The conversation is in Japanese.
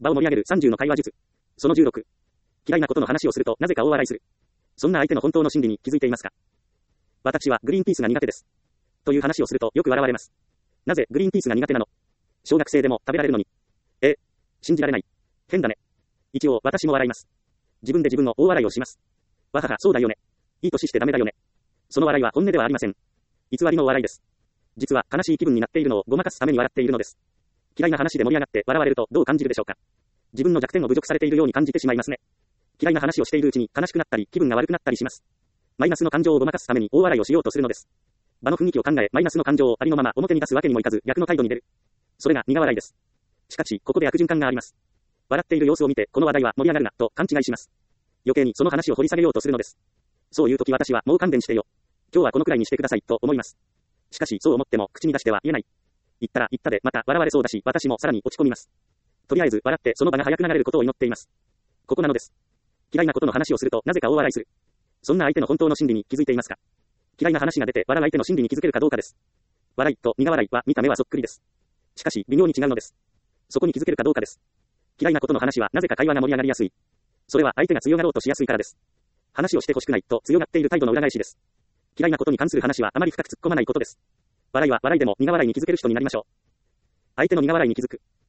場を盛り上げる30の会話術。その16。嫌いなことの話をするとなぜか大笑いする。そんな相手の本当の心理に気づいていますか？私はグリーンピースが苦手です。という話をするとよく笑われます。なぜグリーンピースが苦手なの？小学生でも食べられるのに。信じられない。変だね。一応私も笑います。自分で自分の大笑いをします。わはは、そうだよね。いい年してダメだよね。その笑いは本音ではありません。偽りの笑いです。実は悲しい気分になっているのをごまかすために笑っているのです。嫌いな話で盛り上がって笑われるとどう感じるでしょうか？自分の弱点を侮辱されているように感じてしまいますね。嫌いな話をしているうちに悲しくなったり気分が悪くなったりします。マイナスの感情をごまかすために大笑いをしようとするのです。場の雰囲気を考えマイナスの感情をありのまま表に出すわけにもいかず逆の態度に出る。それが苦笑いです。しかしここで悪循環があります。笑っている様子を見てこの話題は盛り上がるなと勘違いします。余計にその話を掘り下げようとするのです。そういう時私はもう勘弁してよ。今日はこのくらいにしてくださいと思います。しかしそう思っても口に出しては言えない。言ったら言ったでまた笑われそうだし私もさらに落ち込みます。とりあえず笑ってその場が早く流れることを祈っています。ここなのです。嫌いなことの話をするとなぜか大笑いする。そんな相手の本当の心理に気づいていますか？嫌いな話が出て笑う相手の心理に気づけるかどうかです。笑いと苦笑いは見た目はそっくりです。しかし微妙に違うのです。そこに気づけるかどうかです。嫌いなことの話はなぜか会話が盛り上がりやすい。それは相手が強がろうとしやすいからです。話をしてほしくないと強がっている態度の裏返しです。嫌いなことに関する話はあまり深く突っ込まないことです。笑いは笑いでも苦笑いに気づける人になりましょう。相手の苦笑いに気づく。